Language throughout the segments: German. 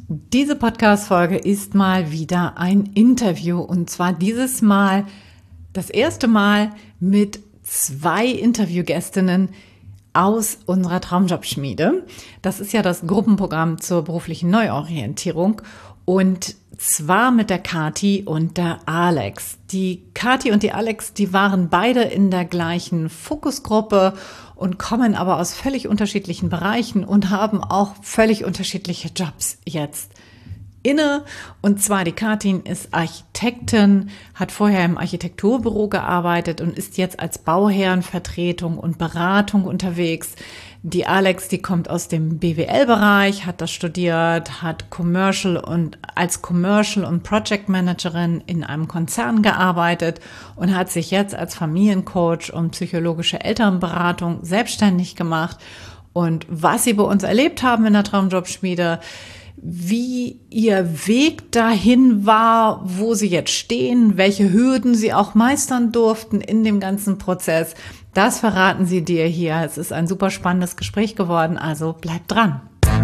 Diese Podcast-Folge ist mal wieder ein Interview und zwar dieses Mal das erste Mal mit 2 Interviewgästinnen aus unserer Traumjobschmiede. Das ist ja das Gruppenprogramm zur beruflichen Neuorientierung und zwar mit der Kathi und der Alex. Die Kathi und die Alex, die waren beide in der gleichen Fokusgruppe und kommen aber aus völlig unterschiedlichen Bereichen und haben auch völlig unterschiedliche Jobs jetzt inne. Und zwar die Kathi ist Architektin, hat vorher im Architekturbüro gearbeitet und ist jetzt als Bauherrenvertretung und Beratung unterwegs. Die Alex, die kommt aus dem BWL-Bereich, hat das studiert, hat als Commercial und Project Managerin in einem Konzern gearbeitet und hat sich jetzt als Familiencoach und psychologische Elternberatung selbstständig gemacht. Und was sie bei uns erlebt haben in der Traumjobschmiede, wie ihr Weg dahin war, wo sie jetzt stehen, welche Hürden sie auch meistern durften in dem ganzen Prozess, das verraten sie dir hier. Es ist ein super spannendes Gespräch geworden, also bleib dran.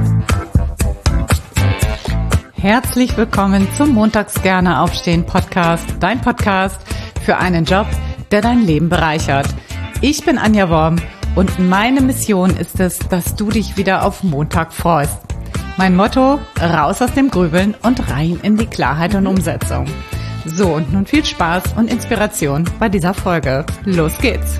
Herzlich willkommen zum Montags gerne aufstehen Podcast, dein Podcast für einen Job, der dein Leben bereichert. Ich bin Anja Worm und meine Mission ist es, dass du dich wieder auf Montag freust. Mein Motto, raus aus dem Grübeln und rein in die Klarheit und Umsetzung. So, und nun viel Spaß und Inspiration bei dieser Folge. Los geht's!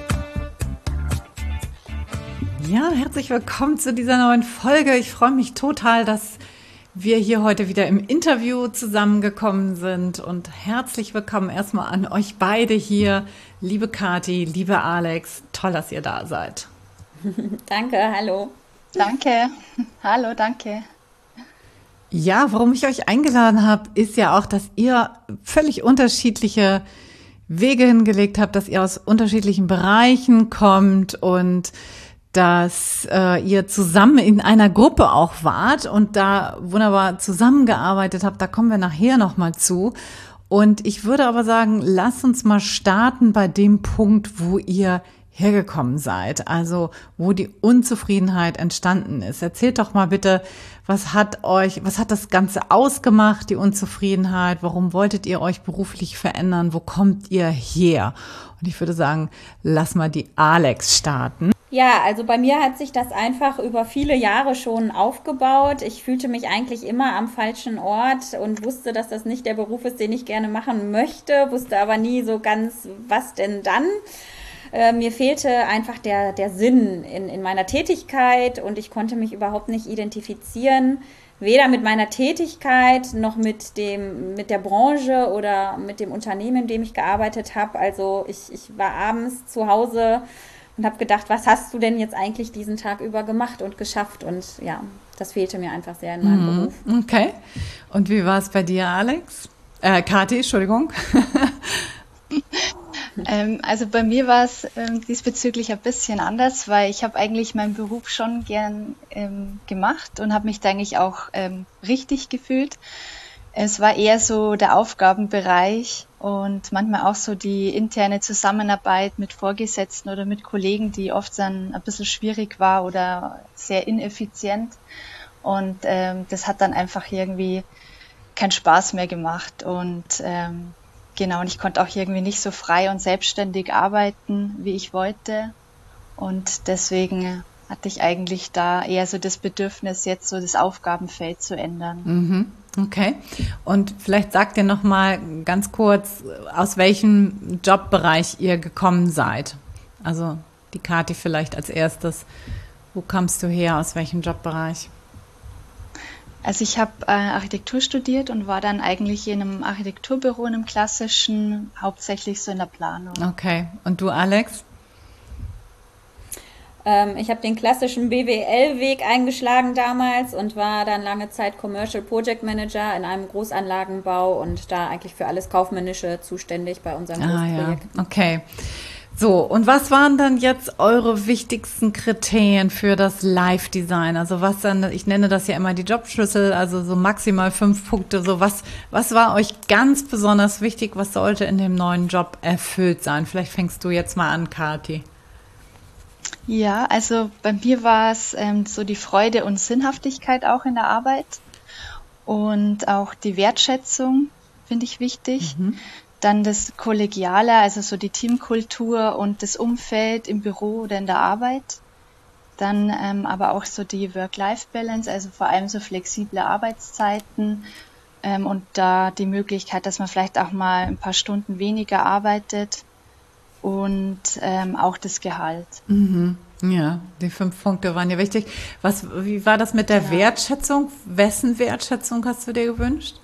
Ja, herzlich willkommen zu dieser neuen Folge. Ich freue mich total, dass wir hier heute wieder im Interview zusammengekommen sind. Und herzlich willkommen erstmal an euch beide hier. Liebe Kathi, liebe Alex, toll, dass ihr da seid. Danke, hallo. Danke, hallo, danke. Ja, warum ich euch eingeladen habe, ist ja auch, dass ihr völlig unterschiedliche Wege hingelegt habt, dass ihr aus unterschiedlichen Bereichen kommt und dass ihr zusammen in einer Gruppe auch wart und da wunderbar zusammengearbeitet habt. Da kommen wir nachher nochmal zu. Und ich würde aber sagen, lasst uns mal starten bei dem Punkt, wo ihr hergekommen seid, also wo die Unzufriedenheit entstanden ist. Erzählt doch mal bitte, was hat das Ganze ausgemacht, die Unzufriedenheit? Warum wolltet ihr euch beruflich verändern? Wo kommt ihr her? Und ich würde sagen, lass mal die Alex starten. Ja, also bei mir hat sich das einfach über viele Jahre schon aufgebaut. Ich fühlte mich eigentlich immer am falschen Ort und wusste, dass das nicht der Beruf ist, den ich gerne machen möchte, wusste aber nie so ganz, was denn dann. Mir fehlte einfach der Sinn in meiner Tätigkeit und ich konnte mich überhaupt nicht identifizieren, weder mit meiner Tätigkeit noch mit der Branche oder mit dem Unternehmen, in dem ich gearbeitet habe. Also ich war abends zu Hause und habe gedacht, was hast du denn jetzt eigentlich diesen Tag über gemacht und geschafft? Und ja, das fehlte mir einfach sehr in meinem Beruf. Okay. Und wie war es bei dir, Alex? Kathi, Entschuldigung. Also bei mir war es diesbezüglich ein bisschen anders, weil ich habe eigentlich meinen Beruf schon gern gemacht und habe mich da eigentlich auch richtig gefühlt. Es war eher so der Aufgabenbereich und manchmal auch so die interne Zusammenarbeit mit Vorgesetzten oder mit Kollegen, die oft dann ein bisschen schwierig war oder sehr ineffizient. Und das hat dann einfach irgendwie keinen Spaß mehr gemacht und genau, und ich konnte auch irgendwie nicht so frei und selbstständig arbeiten, wie ich wollte. Und deswegen hatte ich eigentlich da eher so das Bedürfnis, jetzt so das Aufgabenfeld zu ändern. Mhm. Okay. Und vielleicht sagt ihr noch mal ganz kurz, aus welchem Jobbereich ihr gekommen seid. Also die Kathi vielleicht als erstes. Wo kamst du her? Aus welchem Jobbereich? Also ich habe Architektur studiert und war dann eigentlich in einem Architekturbüro, in einem klassischen, hauptsächlich so in der Planung. Okay. Und du, Alex? Ich habe den klassischen BWL-Weg eingeschlagen damals und war dann lange Zeit Commercial Project Manager in einem Großanlagenbau und da eigentlich für alles Kaufmännische zuständig bei unserem Großprojekt. Ja. Okay. So, und was waren dann jetzt eure wichtigsten Kriterien für das Live-Design? Also was dann, ich nenne das ja immer die Jobschlüssel, also so maximal 5 Punkte. So was war euch ganz besonders wichtig? Was sollte in dem neuen Job erfüllt sein? Vielleicht fängst du jetzt mal an, Kathi. Ja, also bei mir war es so die Freude und Sinnhaftigkeit auch in der Arbeit. und auch die Wertschätzung finde ich wichtig. Dann das Kollegiale, also so die Teamkultur und das Umfeld im Büro oder in der Arbeit. Dann aber auch so die Work-Life-Balance, also vor allem so flexible Arbeitszeiten und da die Möglichkeit, dass man vielleicht auch mal ein paar Stunden weniger arbeitet und auch das Gehalt. Ja, die 5 Punkte waren ja wichtig. Wie war das mit der Wertschätzung? Wessen Wertschätzung hast du dir gewünscht?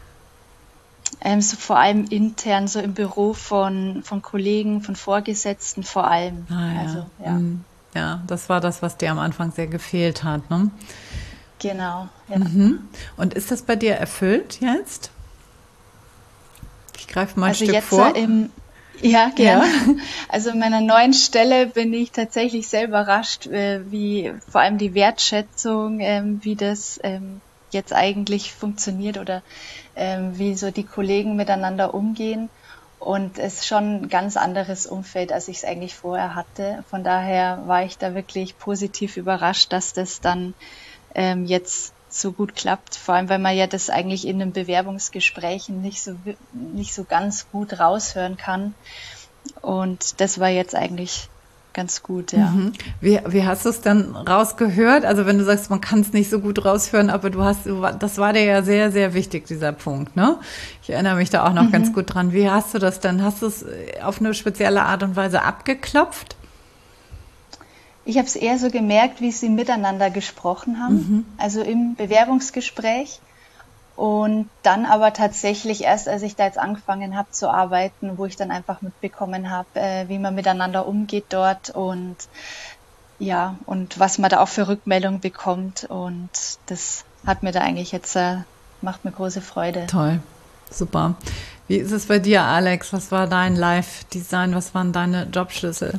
So vor allem intern, so im Büro von Kollegen, von Vorgesetzten vor allem. Also, ja. Ja, das war das, was dir am Anfang sehr gefehlt hat, ne? Genau, ja. Und ist das bei dir erfüllt jetzt? Ich greife mal ein Also Stück jetzt vor. Ja, gerne. Also in meiner neuen Stelle bin ich tatsächlich sehr überrascht, wie vor allem die Wertschätzung, wie das jetzt eigentlich funktioniert oder wie so die Kollegen miteinander umgehen. Und es ist schon ein ganz anderes Umfeld, als ich es eigentlich vorher hatte. Von daher war ich da wirklich positiv überrascht, dass das dann jetzt so gut klappt. Vor allem, weil man ja das eigentlich in den Bewerbungsgesprächen nicht so ganz gut raushören kann. Und das war jetzt eigentlich ganz gut, ja. Wie hast du es dann rausgehört? Also wenn du sagst, man kann es nicht so gut raushören, aber das war dir ja sehr, sehr wichtig, dieser Punkt, ne? Ich erinnere mich da auch noch ganz gut dran. Wie hast du das dann? Hast du es auf eine spezielle Art und Weise abgeklopft? Ich habe es eher so gemerkt, wie sie miteinander gesprochen haben, also im Bewerbungsgespräch. Und dann aber tatsächlich erst, als ich da jetzt angefangen habe zu arbeiten, wo ich dann einfach mitbekommen habe, wie man miteinander umgeht dort und ja, und was man da auch für Rückmeldung bekommt. Und das hat mir da eigentlich jetzt, macht mir große Freude. Toll, super. Wie ist es bei dir, Alex? Was war dein Live-Design? Was waren deine Jobschlüssel?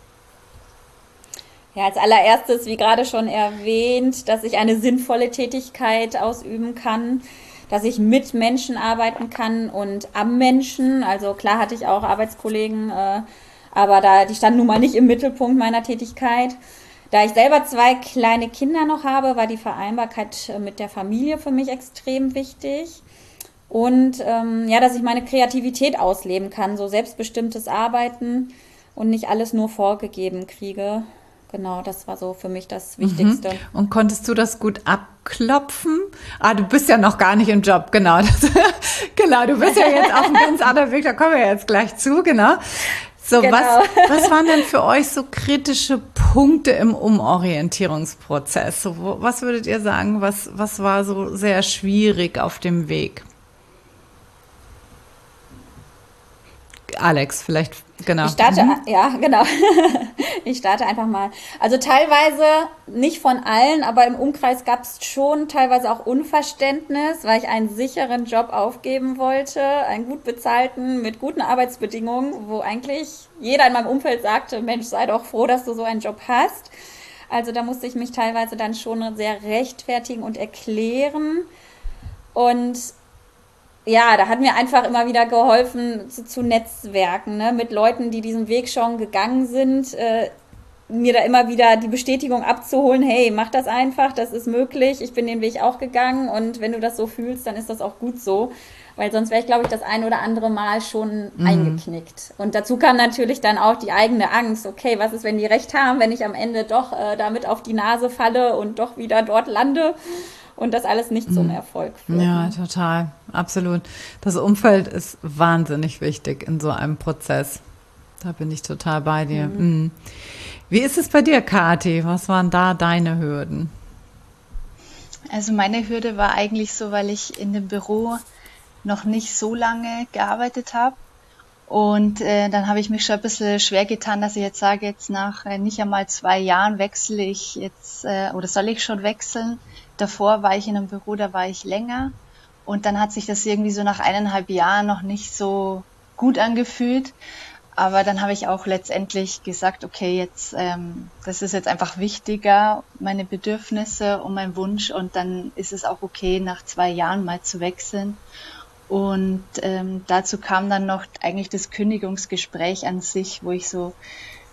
Ja, als allererstes, wie gerade schon erwähnt, dass ich eine sinnvolle Tätigkeit ausüben kann, dass ich mit Menschen arbeiten kann und am Menschen. Also klar hatte ich auch Arbeitskollegen, aber die standen nun mal nicht im Mittelpunkt meiner Tätigkeit. Da ich selber 2 kleine Kinder noch habe, war die Vereinbarkeit mit der Familie für mich extrem wichtig. Und dass ich meine Kreativität ausleben kann, so selbstbestimmtes Arbeiten und nicht alles nur vorgegeben kriege. Genau, das war so für mich das Wichtigste. Und konntest du das gut abklopfen? Du bist ja noch gar nicht im Job, genau. Genau, du bist ja jetzt auf einem ganz anderen Weg, da kommen wir jetzt gleich zu, genau. So, genau. Was waren denn für euch so kritische Punkte im Umorientierungsprozess? So, was würdet ihr sagen, was war so sehr schwierig auf dem Weg? Alex, vielleicht, genau. Ich starte einfach mal. Also teilweise, nicht von allen, aber im Umkreis gab es schon teilweise auch Unverständnis, weil ich einen sicheren Job aufgeben wollte, einen gut bezahlten, mit guten Arbeitsbedingungen, wo eigentlich jeder in meinem Umfeld sagte, Mensch, sei doch froh, dass du so einen Job hast. Also da musste ich mich teilweise dann schon sehr rechtfertigen und erklären. Und ja, da hat mir einfach immer wieder geholfen zu Netzwerken, ne, mit Leuten, die diesen Weg schon gegangen sind, mir da immer wieder die Bestätigung abzuholen, hey, mach das einfach, das ist möglich, ich bin den Weg auch gegangen und wenn du das so fühlst, dann ist das auch gut so, weil sonst wäre ich, glaube ich, das ein oder andere Mal schon eingeknickt. Und dazu kam natürlich dann auch die eigene Angst, okay, was ist, wenn die recht haben, wenn ich am Ende doch damit auf die Nase falle und doch wieder dort lande? Und das alles nicht zum Erfolg führt. Ja, total, absolut. Das Umfeld ist wahnsinnig wichtig in so einem Prozess. Da bin ich total bei dir. Wie ist es bei dir, Kathi? Was waren da deine Hürden? Also meine Hürde war eigentlich so, weil ich in dem Büro noch nicht so lange gearbeitet habe. Und dann habe ich mich schon ein bisschen schwer getan, dass ich jetzt sage, jetzt nach nicht einmal 2 Jahren wechsle ich jetzt oder soll ich schon wechseln. Davor war ich in einem Büro, da war ich länger und dann hat sich das irgendwie so nach 1,5 Jahren noch nicht so gut angefühlt. Aber dann habe ich auch letztendlich gesagt, okay, jetzt das ist jetzt einfach wichtiger, meine Bedürfnisse und mein Wunsch und dann ist es auch okay, nach 2 Jahren mal zu wechseln. Und dazu kam dann noch eigentlich das Kündigungsgespräch an sich, wo ich so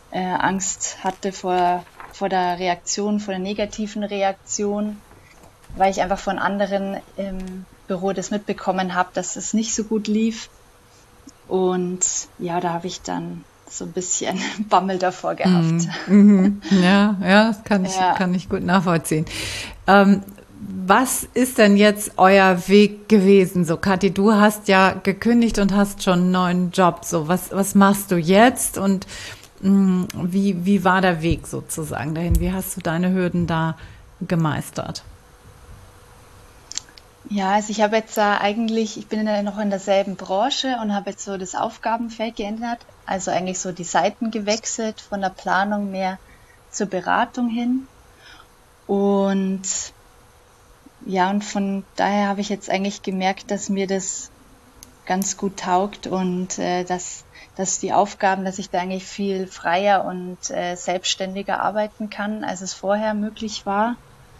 Angst hatte vor der Reaktion, vor der negativen Reaktion. weil ich einfach von anderen im Büro das mitbekommen habe, dass es nicht so gut lief. Und ja, da habe ich dann so ein bisschen Bammel davor gehabt. Ja, das kann ich gut nachvollziehen. Was ist denn jetzt euer Weg gewesen? So, Kathi, du hast ja gekündigt und hast schon einen neuen Job. So, was machst du jetzt und wie war der Weg sozusagen dahin? Wie hast du deine Hürden da gemeistert? Ja, also ich habe jetzt ich bin noch in derselben Branche und habe jetzt so das Aufgabenfeld geändert. Also eigentlich so die Seiten gewechselt, von der Planung mehr zur Beratung hin. Und ja, und von daher habe ich jetzt eigentlich gemerkt, dass mir das ganz gut taugt und dass die Aufgaben, dass ich da eigentlich viel freier und selbstständiger arbeiten kann, als es vorher möglich war.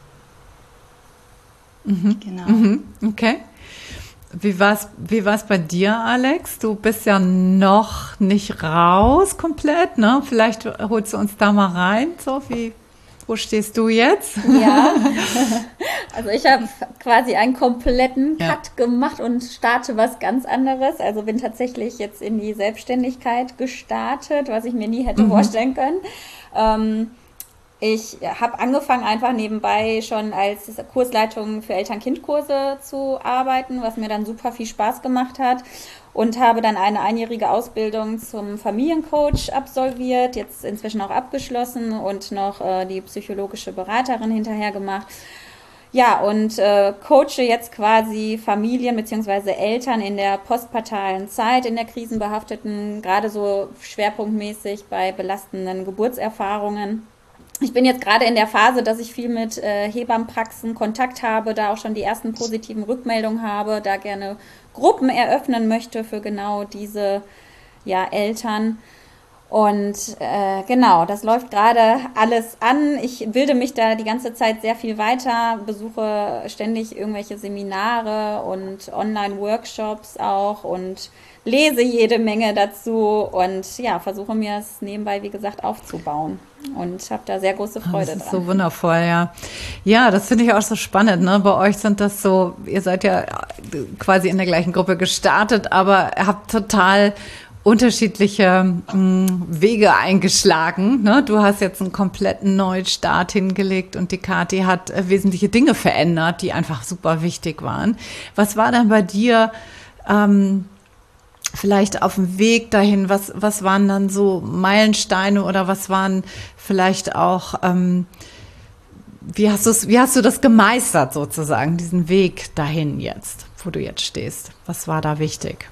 Genau. Okay. Wie war's bei dir, Alex? Du bist ja noch nicht raus komplett, ne? Vielleicht holst du uns da mal rein. So, wo stehst du jetzt? Ja, also ich habe quasi einen kompletten Cut gemacht und starte was ganz anderes. Also bin tatsächlich jetzt in die Selbstständigkeit gestartet, was ich mir nie hätte vorstellen können. Ich habe angefangen, einfach nebenbei schon als Kursleitung für Eltern-Kind-Kurse zu arbeiten, was mir dann super viel Spaß gemacht hat und habe dann eine einjährige Ausbildung zum Familiencoach absolviert, jetzt inzwischen auch abgeschlossen und noch die psychologische Beraterin hinterher gemacht. Ja, und coache jetzt quasi Familien bzw. Eltern in der postpartalen Zeit, in der krisenbehafteten, gerade so schwerpunktmäßig bei belastenden Geburtserfahrungen. Ich bin jetzt gerade in der Phase, dass ich viel mit Hebammenpraxen Kontakt habe, da auch schon die ersten positiven Rückmeldungen habe, da gerne Gruppen eröffnen möchte für genau diese Eltern. Und genau, das läuft gerade alles an. Ich bilde mich da die ganze Zeit sehr viel weiter, besuche ständig irgendwelche Seminare und Online-Workshops auch und lese jede Menge dazu und ja, versuche mir es nebenbei, wie gesagt, aufzubauen und habe da sehr große Freude dran. Das ist so wundervoll, ja. Ja, das finde ich auch so spannend, ne? Bei euch sind das so, ihr seid ja quasi in der gleichen Gruppe gestartet, aber habt total unterschiedliche Wege eingeschlagen. Ne? Du hast jetzt einen kompletten Neustart hingelegt und die Kathi hat wesentliche Dinge verändert, die einfach super wichtig waren. Was war denn bei dir vielleicht auf dem Weg dahin? Was waren dann so Meilensteine oder was waren vielleicht auch, wie hast du das gemeistert sozusagen, diesen Weg dahin jetzt, wo du jetzt stehst? Was war da wichtig?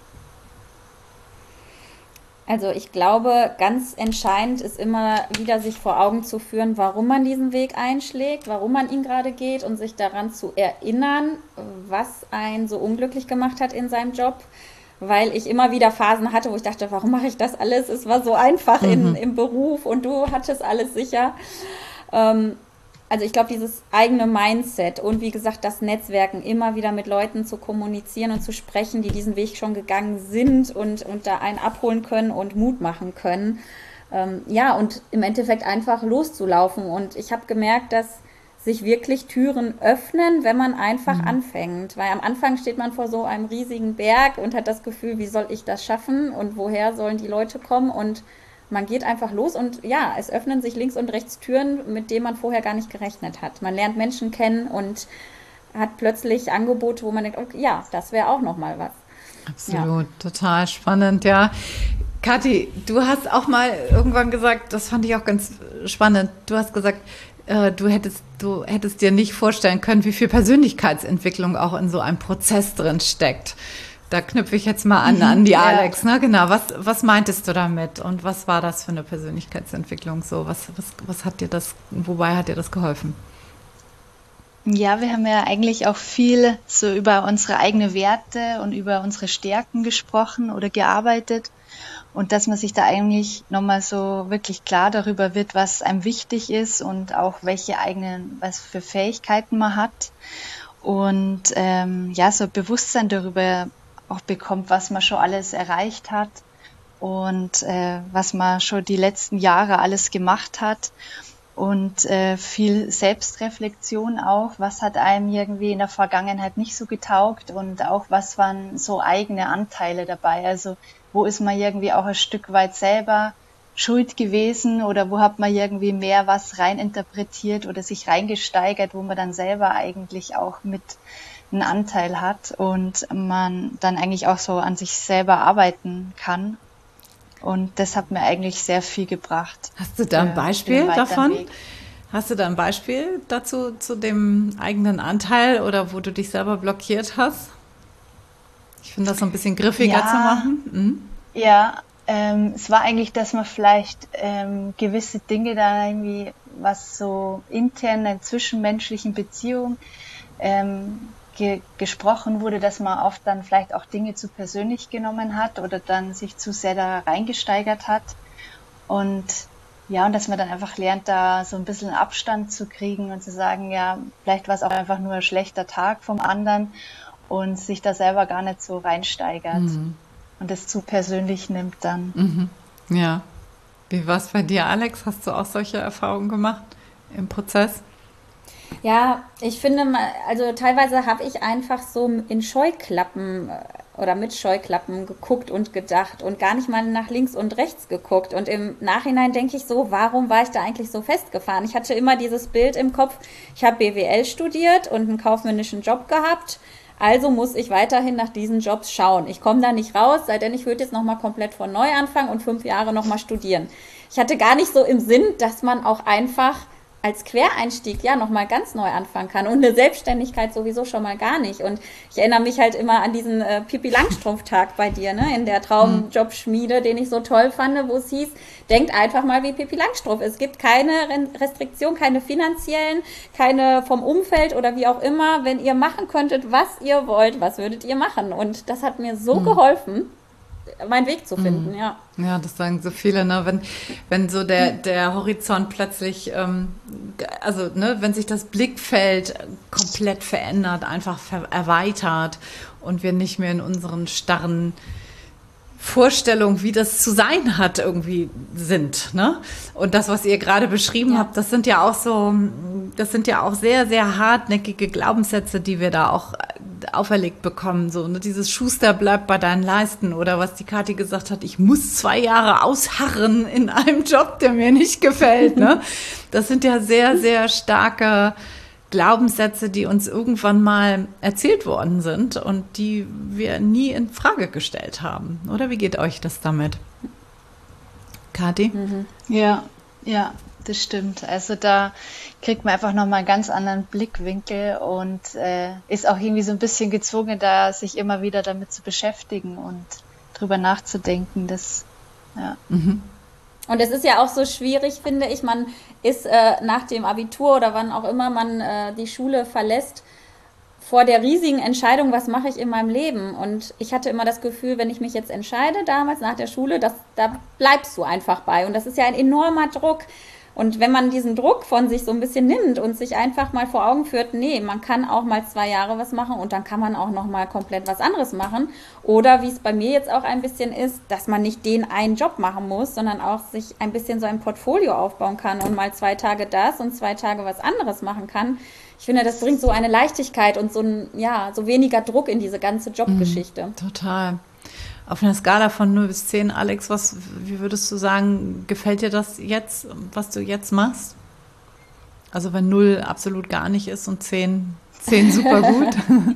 Also ich glaube, ganz entscheidend ist immer wieder sich vor Augen zu führen, warum man diesen Weg einschlägt, warum man ihn gerade geht und sich daran zu erinnern, was einen so unglücklich gemacht hat in seinem Job. Weil ich immer wieder Phasen hatte, wo ich dachte, warum mache ich das alles? Es war so einfach im Beruf und du hattest alles sicher. Also ich glaube, dieses eigene Mindset und wie gesagt, das Netzwerken, immer wieder mit Leuten zu kommunizieren und zu sprechen, die diesen Weg schon gegangen sind und da einen abholen können und Mut machen können. Und im Endeffekt einfach loszulaufen. Und ich habe gemerkt, dass sich wirklich Türen öffnen, wenn man einfach anfängt. Weil am Anfang steht man vor so einem riesigen Berg und hat das Gefühl, wie soll ich das schaffen und woher sollen die Leute kommen? Und man geht einfach los und ja, es öffnen sich links und rechts Türen, mit denen man vorher gar nicht gerechnet hat. Man lernt Menschen kennen und hat plötzlich Angebote, wo man denkt, okay, ja, das wäre auch nochmal was. Absolut, total spannend, ja. Kathi, du hast auch mal irgendwann gesagt, das fand ich auch ganz spannend, du hast gesagt, du hättest dir nicht vorstellen können, wie viel Persönlichkeitsentwicklung auch in so einem Prozess drin steckt. Da knüpfe ich jetzt mal an die Alex, ne? Genau. Was meintest du damit? Und was war das für eine Persönlichkeitsentwicklung? So, was hat dir wobei hat dir das geholfen? Ja, wir haben ja eigentlich auch viel so über unsere eigenen Werte und über unsere Stärken gesprochen oder gearbeitet. Und dass man sich da eigentlich nochmal so wirklich klar darüber wird, was einem wichtig ist und auch was für Fähigkeiten man hat. Und so ein Bewusstsein darüber auch bekommt, was man schon alles erreicht hat und was man schon die letzten Jahre alles gemacht hat. und viel Selbstreflexion auch. Was hat einem irgendwie in der Vergangenheit nicht so getaugt und auch was waren so eigene Anteile dabei? Also wo ist man irgendwie auch ein Stück weit selber schuld gewesen oder wo hat man irgendwie mehr was reininterpretiert oder sich reingesteigert, wo man dann selber eigentlich auch mit einen Anteil hat und man dann eigentlich auch so an sich selber arbeiten kann. Und das hat mir eigentlich sehr viel gebracht. Hast du da ein Beispiel davon? Hast du da ein Beispiel dazu, zu dem eigenen Anteil oder wo du dich selber blockiert hast? Ich finde das so ein bisschen griffiger zu machen. Mhm. Ja, es war eigentlich, dass man vielleicht gewisse Dinge da irgendwie, was so intern in zwischenmenschlichen Beziehungen gesprochen wurde, dass man oft dann vielleicht auch Dinge zu persönlich genommen hat oder dann sich zu sehr da reingesteigert hat. Und ja, und dass man dann einfach lernt, da so ein bisschen Abstand zu kriegen und zu sagen, ja, vielleicht war es auch einfach nur ein schlechter Tag vom anderen und sich da selber gar nicht so reinsteigert und es zu persönlich nimmt dann. Ja. Wie war es bei dir, Alex? Hast du auch solche Erfahrungen gemacht im Prozess? Ja, ich finde, also teilweise habe ich einfach so in Scheuklappen oder mit Scheuklappen geguckt und gedacht und gar nicht mal nach links und rechts geguckt. Und im Nachhinein denke ich so, warum war ich da eigentlich so festgefahren? Ich hatte immer dieses Bild im Kopf, ich habe BWL studiert und einen kaufmännischen Job gehabt. Also muss ich weiterhin nach diesen Jobs schauen. Ich komme da nicht raus, sei denn ich würde jetzt nochmal komplett von neu anfangen und 5 Jahre nochmal studieren. Ich hatte gar nicht so im Sinn, dass man auch einfach als Quereinstieg ja nochmal ganz neu anfangen kann und eine Selbstständigkeit sowieso schon mal gar nicht. Und ich erinnere mich halt immer an diesen Pippi Langstrumpf-Tag bei dir, ne, in der Traumjobschmiede, den ich so toll fand, wo es hieß, denkt einfach mal wie Pippi Langstrumpf. Es gibt keine Restriktion, keine finanziellen, keine vom Umfeld oder wie auch immer. Wenn ihr machen könntet, was ihr wollt, was würdet ihr machen? Und das hat mir so geholfen, meinen Weg zu finden, ja. Ja, das sagen so viele, ne? Wenn so der Horizont plötzlich, also ne, wenn sich das Blickfeld komplett verändert, einfach erweitert und wir nicht mehr in unseren starren Vorstellungen, wie das zu sein hat, irgendwie sind, ne? Und das, was ihr gerade beschrieben habt, das sind ja auch sehr, sehr hartnäckige Glaubenssätze, die wir da auch auferlegt bekommen, so, ne? Dieses Schuster bleibt bei deinen Leisten oder was die Kathi gesagt hat, ich muss 2 Jahre ausharren in einem Job, der mir nicht gefällt, ne? Das sind ja sehr, sehr starke Glaubenssätze, die uns irgendwann mal erzählt worden sind und die wir nie in Frage gestellt haben. Oder wie geht euch das damit? Kathi? Ja, das stimmt. Also da kriegt man einfach nochmal einen ganz anderen Blickwinkel und ist auch irgendwie so ein bisschen gezwungen, da sich immer wieder damit zu beschäftigen und drüber nachzudenken. Und es ist ja auch so schwierig, finde ich, man ist nach dem Abitur oder wann auch immer man die Schule verlässt, vor der riesigen Entscheidung, was mache ich in meinem Leben? Und ich hatte immer das Gefühl, wenn ich mich jetzt entscheide, damals nach der Schule, da bleibst du einfach bei. Und das ist ja ein enormer Druck. Und wenn man diesen Druck von sich so ein bisschen nimmt und sich einfach mal vor Augen führt, nee, man kann auch mal 2 Jahre was machen und dann kann man auch noch mal komplett was anderes machen. Oder wie es bei mir jetzt auch ein bisschen ist, dass man nicht den einen Job machen muss, sondern auch sich ein bisschen so ein Portfolio aufbauen kann und mal 2 Tage das und 2 Tage was anderes machen kann. Ich finde, das bringt so eine Leichtigkeit und so weniger Druck in diese ganze Jobgeschichte. Total. Auf einer Skala von 0 bis 10, Alex, wie würdest du sagen, gefällt dir das jetzt, was du jetzt machst? Also wenn 0 absolut gar nicht ist und 10 super gut.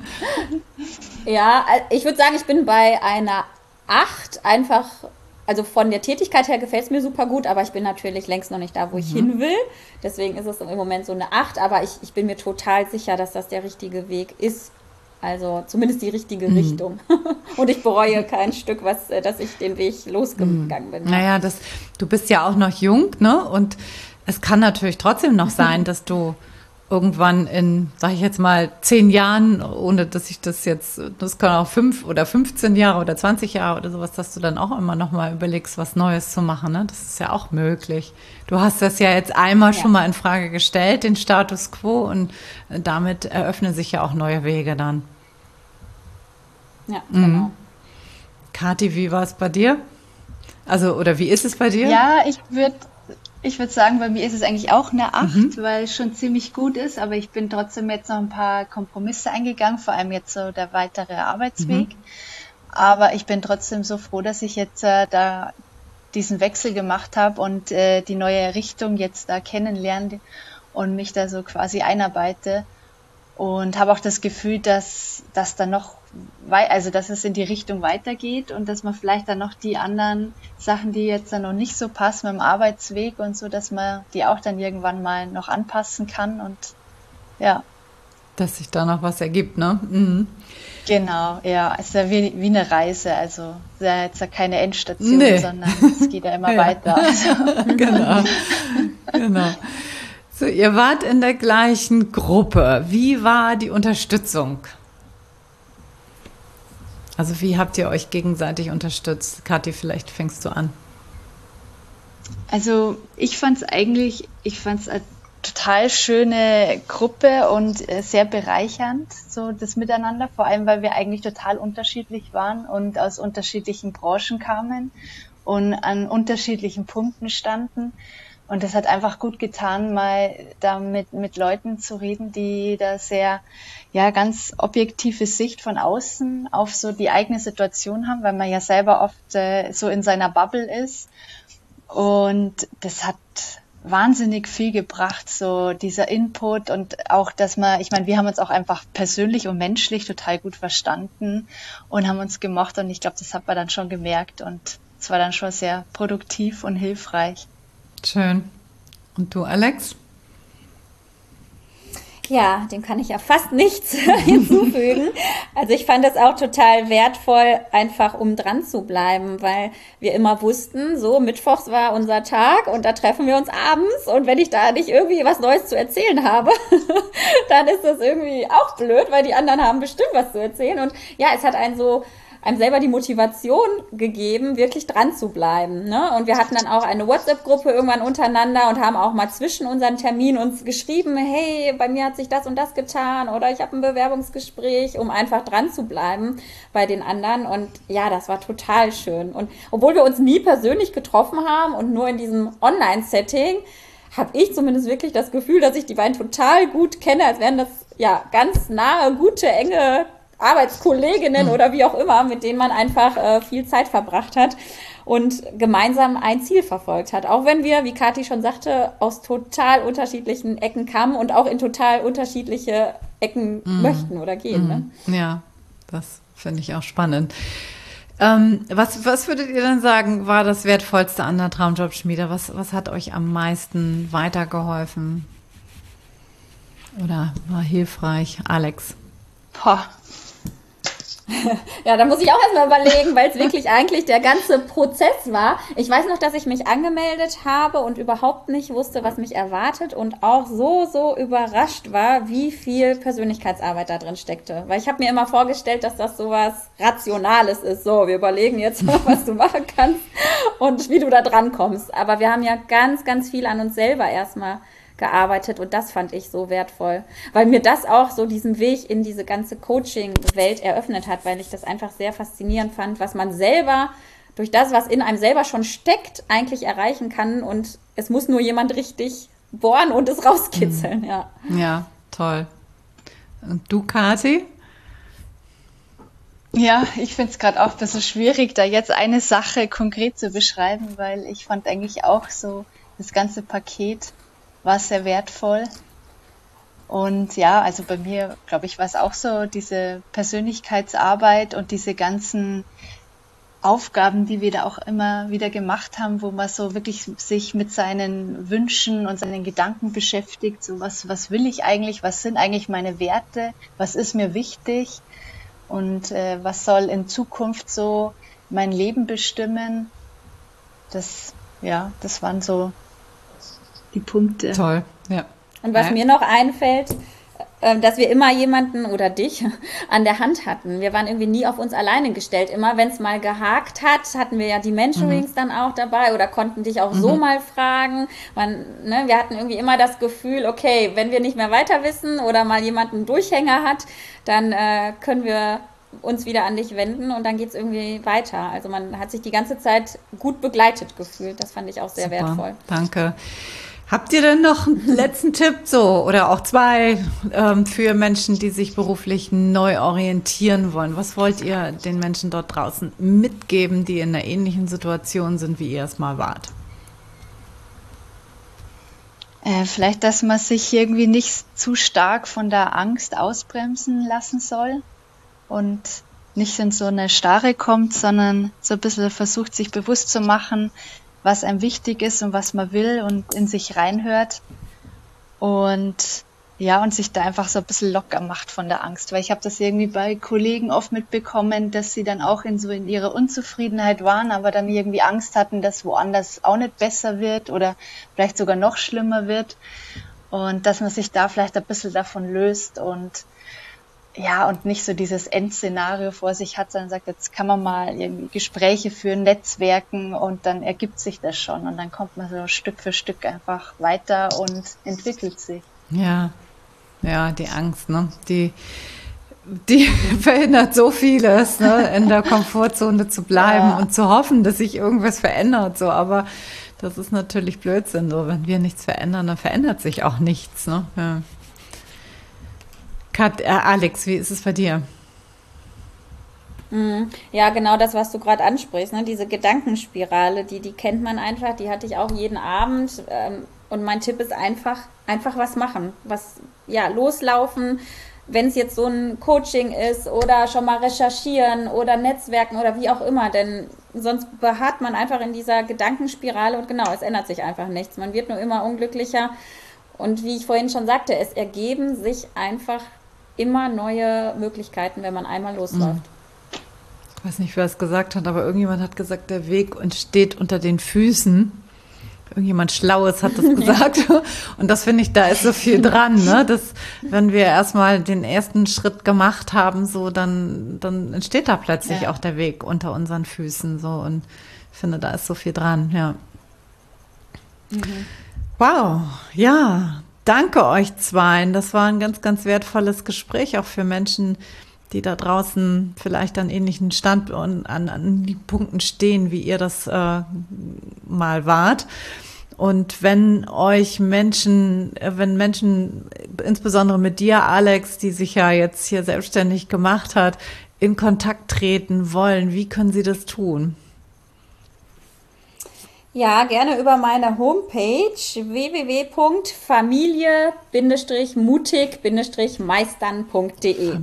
Ja, ich würde sagen, ich bin bei einer 8 einfach, also von der Tätigkeit her gefällt es mir super gut, aber ich bin natürlich längst noch nicht da, wo ich hin will. Deswegen ist es im Moment so eine 8, aber ich bin mir total sicher, dass das der richtige Weg ist. Also zumindest die richtige Richtung. Und ich bereue kein Stück, dass ich den Weg losgegangen bin. Naja, du bist ja auch noch jung, ne? Und es kann natürlich trotzdem noch sein, dass du irgendwann in, sag ich jetzt mal, 10 Jahren, ohne dass ich das kann auch 5 oder 15 Jahre oder 20 Jahre oder sowas, dass du dann auch immer noch mal überlegst, was Neues zu machen, ne? Das ist ja auch möglich. Du hast das ja jetzt einmal schon mal in Frage gestellt, den Status quo, und damit eröffnen sich ja auch neue Wege dann. Ja, genau. Kathi, wie war es bei dir? Also, oder wie ist es bei dir? Ja, ich würde Ich würde sagen, bei mir ist es eigentlich auch eine 8, weil es schon ziemlich gut ist, aber ich bin trotzdem jetzt noch ein paar Kompromisse eingegangen, vor allem jetzt so der weitere Arbeitsweg. Aber ich bin trotzdem so froh, dass ich jetzt da diesen Wechsel gemacht habe und die neue Richtung jetzt da kennenlerne und mich da so quasi einarbeite. Und habe auch das Gefühl, dass dann noch, also dass es in die Richtung weitergeht und dass man vielleicht dann noch die anderen Sachen, die jetzt dann noch nicht so passen mit dem Arbeitsweg und so, dass man die auch dann irgendwann mal noch anpassen kann und ja. Dass sich da noch was ergibt, ne? Mhm. Genau, ja, es ist ja wie eine Reise, also es ist ja jetzt ja keine Endstation, sondern es geht ja immer weiter. Also. Genau. So, ihr wart in der gleichen Gruppe. Wie war die Unterstützung? Also wie habt ihr euch gegenseitig unterstützt? Kathi, vielleicht fängst du an. Also ich fand es eine total schöne Gruppe und sehr bereichernd, so das Miteinander, vor allem weil wir eigentlich total unterschiedlich waren und aus unterschiedlichen Branchen kamen und an unterschiedlichen Punkten standen. Und das hat einfach gut getan, mal da mit Leuten zu reden, die da sehr, ja, ganz objektive Sicht von außen auf so die eigene Situation haben, weil man ja selber oft so in seiner Bubble ist. Und das hat wahnsinnig viel gebracht, so dieser Input und auch, dass ich meine, wir haben uns auch einfach persönlich und menschlich total gut verstanden und haben uns gemocht und ich glaube, das hat man dann schon gemerkt und es war dann schon sehr produktiv und hilfreich. Schön. Und du, Alex? Ja, dem kann ich ja fast nichts hinzufügen. Also ich fand das auch total wertvoll, einfach um dran zu bleiben, weil wir immer wussten, so mittwochs war unser Tag und da treffen wir uns abends und wenn ich da nicht irgendwie was Neues zu erzählen habe, dann ist das irgendwie auch blöd, weil die anderen haben bestimmt was zu erzählen und ja, es hat einem selber die Motivation gegeben, wirklich dran zu bleiben. Ne? Und wir hatten dann auch eine WhatsApp-Gruppe irgendwann untereinander und haben auch mal zwischen unseren Terminen uns geschrieben, hey, bei mir hat sich das und das getan oder ich habe ein Bewerbungsgespräch, um einfach dran zu bleiben bei den anderen. Und ja, das war total schön. Und obwohl wir uns nie persönlich getroffen haben und nur in diesem Online-Setting, habe ich zumindest wirklich das Gefühl, dass ich die beiden total gut kenne, als wären das ja ganz nahe, gute, enge Arbeitskolleginnen oder wie auch immer, mit denen man einfach viel Zeit verbracht hat und gemeinsam ein Ziel verfolgt hat. Auch wenn wir, wie Kathi schon sagte, aus total unterschiedlichen Ecken kamen und auch in total unterschiedliche Ecken möchten oder gehen. Ne? Ja, das finde ich auch spannend. Was würdet ihr denn sagen, war das Wertvollste an der Traumjobschmiede? Was hat euch am meisten weitergeholfen oder war hilfreich? Alex? Boah. Ja, da muss ich auch erstmal überlegen, weil es wirklich eigentlich der ganze Prozess war. Ich weiß noch, dass ich mich angemeldet habe und überhaupt nicht wusste, was mich erwartet und auch so überrascht war, wie viel Persönlichkeitsarbeit da drin steckte. Weil ich habe mir immer vorgestellt, dass das sowas Rationales ist. So, wir überlegen jetzt mal, was du machen kannst und wie du da dran kommst. Aber wir haben ja ganz viel an uns selber erstmal gearbeitet und das fand ich so wertvoll, weil mir das auch so diesen Weg in diese ganze Coaching-Welt eröffnet hat, weil ich das einfach sehr faszinierend fand, was man selber durch das, was in einem selber schon steckt, eigentlich erreichen kann und es muss nur jemand richtig bohren und es rauskitzeln, ja. Ja, toll. Und du, Kathi? Ja, ich finde es gerade auch ein bisschen schwierig, da jetzt eine Sache konkret zu beschreiben, weil ich fand eigentlich auch so das ganze Paket war sehr wertvoll. Und ja, also bei mir, glaube ich, war es auch so, diese Persönlichkeitsarbeit und diese ganzen Aufgaben, die wir da auch immer wieder gemacht haben, wo man so wirklich sich mit seinen Wünschen und seinen Gedanken beschäftigt. So was will ich eigentlich? Was sind eigentlich meine Werte? Was ist mir wichtig? Und was soll in Zukunft so mein Leben bestimmen? Das waren so die Punkte. Toll, ja. Und was mir noch einfällt, dass wir immer jemanden oder dich an der Hand hatten. Wir waren irgendwie nie auf uns alleine gestellt. Immer wenn es mal gehakt hat, hatten wir ja die Mentorings dann auch dabei oder konnten dich auch so mal fragen. Wir hatten irgendwie immer das Gefühl, okay, wenn wir nicht mehr weiter wissen oder mal jemanden einen Durchhänger hat, dann können wir uns wieder an dich wenden und dann geht es irgendwie weiter. Also man hat sich die ganze Zeit gut begleitet gefühlt. Das fand ich auch sehr wertvoll. Danke. Habt ihr denn noch einen letzten Tipp oder auch zwei für Menschen, die sich beruflich neu orientieren wollen? Was wollt ihr den Menschen dort draußen mitgeben, die in einer ähnlichen Situation sind, wie ihr es mal wart? Vielleicht, dass man sich irgendwie nicht zu stark von der Angst ausbremsen lassen soll und nicht in so eine Starre kommt, sondern so ein bisschen versucht, sich bewusst zu machen, was einem wichtig ist und was man will und in sich reinhört und sich da einfach so ein bisschen locker macht von der Angst, weil ich habe das irgendwie bei Kollegen oft mitbekommen, dass sie dann auch in ihrer Unzufriedenheit waren, aber dann irgendwie Angst hatten, dass woanders auch nicht besser wird oder vielleicht sogar noch schlimmer wird und dass man sich da vielleicht ein bisschen davon löst und nicht so dieses Endszenario vor sich hat, sondern sagt, jetzt kann man mal irgendwie Gespräche führen, Netzwerken und dann ergibt sich das schon und dann kommt man so Stück für Stück einfach weiter und entwickelt sich. Ja, die Angst, ne? Die verhindert so vieles, ne? In der Komfortzone zu bleiben und zu hoffen, dass sich irgendwas verändert, so, aber das ist natürlich Blödsinn, so, wenn wir nichts verändern, dann verändert sich auch nichts, ne? Ja. Alex, wie ist es bei dir? Ja, genau das, was du gerade ansprichst, ne? Diese Gedankenspirale, die kennt man einfach, die hatte ich auch jeden Abend. Und mein Tipp ist einfach was machen, loslaufen, wenn es jetzt so ein Coaching ist oder schon mal recherchieren oder Netzwerken oder wie auch immer, denn sonst beharrt man einfach in dieser Gedankenspirale und genau, es ändert sich einfach nichts. Man wird nur immer unglücklicher und wie ich vorhin schon sagte, es ergeben sich einfach immer neue Möglichkeiten, wenn man einmal losläuft. Ich weiß nicht, wer es gesagt hat, aber irgendjemand hat gesagt, der Weg entsteht unter den Füßen. Irgendjemand Schlaues hat das gesagt. Und das finde ich, da ist so viel dran, ne? Dass, wenn wir erstmal den ersten Schritt gemacht haben, so, dann entsteht da plötzlich auch der Weg unter unseren Füßen, so. Und ich finde, da ist so viel dran, ja. Wow, ja. Danke euch zweien. Das war ein ganz, ganz wertvolles Gespräch, auch für Menschen, die da draußen vielleicht an ähnlichen Stand und an die Punkten stehen, wie ihr das mal wart. Und wenn Menschen, insbesondere mit dir, Alex, die sich ja jetzt hier selbstständig gemacht hat, in Kontakt treten wollen, wie können sie das tun? Ja, gerne über meine Homepage www.familie-mutig-meistern.de.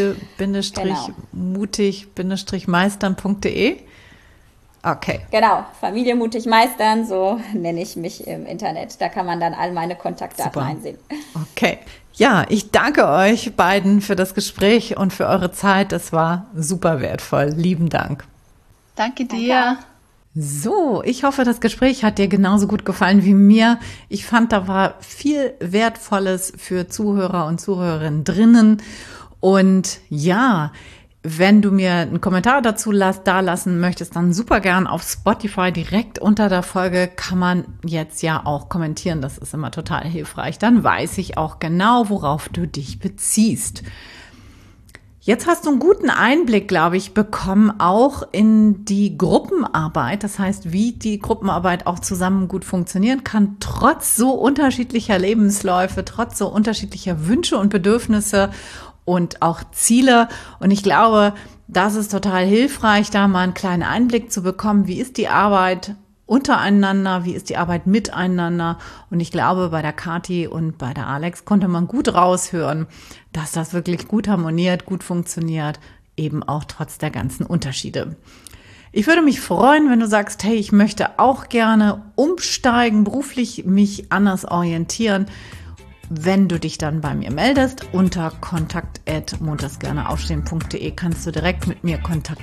Familie-mutig-meistern.de. Okay. Genau, Familie mutig meistern, so nenne ich mich im Internet. Da kann man dann all meine Kontaktdaten einsehen. Okay. Ja, ich danke euch beiden für das Gespräch und für eure Zeit. Das war super wertvoll. Lieben Dank. Danke dir. So, ich hoffe, das Gespräch hat dir genauso gut gefallen wie mir. Ich fand, da war viel Wertvolles für Zuhörer und Zuhörerinnen drinnen. Und ja, wenn du mir einen Kommentar dazu dalassen möchtest, dann super gern auf Spotify direkt unter der Folge kann man jetzt ja auch kommentieren. Das ist immer total hilfreich. Dann weiß ich auch genau, worauf du dich beziehst. Jetzt hast du einen guten Einblick, glaube ich, bekommen auch in die Gruppenarbeit. Das heißt, wie die Gruppenarbeit auch zusammen gut funktionieren kann, trotz so unterschiedlicher Lebensläufe, trotz so unterschiedlicher Wünsche und Bedürfnisse und auch Ziele. Und ich glaube, das ist total hilfreich, da mal einen kleinen Einblick zu bekommen. Wie ist die Arbeit untereinander? Wie ist die Arbeit miteinander? Und ich glaube, bei der Kathi und bei der Alex konnte man gut raushören, dass das wirklich gut harmoniert, gut funktioniert, eben auch trotz der ganzen Unterschiede. Ich würde mich freuen, wenn du sagst, hey, ich möchte auch gerne umsteigen, beruflich mich anders orientieren. Wenn du dich dann bei mir meldest, unter kontakt@montagsgerneaufstehen.de kannst du direkt mit mir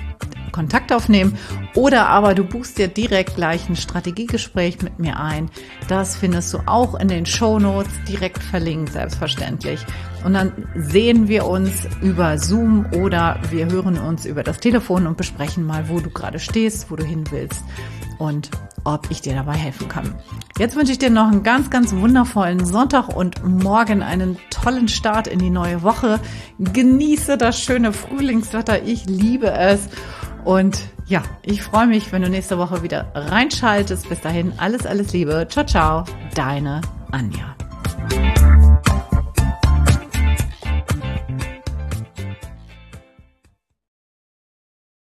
Kontakt aufnehmen. Oder aber du buchst dir direkt gleich ein Strategiegespräch mit mir ein. Das findest du auch in den Shownotes, direkt verlinkt, selbstverständlich. Und dann sehen wir uns über Zoom oder wir hören uns über das Telefon und besprechen mal, wo du gerade stehst, wo du hin willst und ob ich dir dabei helfen kann. Jetzt wünsche ich dir noch einen ganz, ganz wundervollen Sonntag und morgen einen tollen Start in die neue Woche. Genieße das schöne Frühlingswetter. Ich liebe es. Und ja, ich freue mich, wenn du nächste Woche wieder reinschaltest. Bis dahin, alles, alles Liebe. Ciao, ciao. Deine Anja.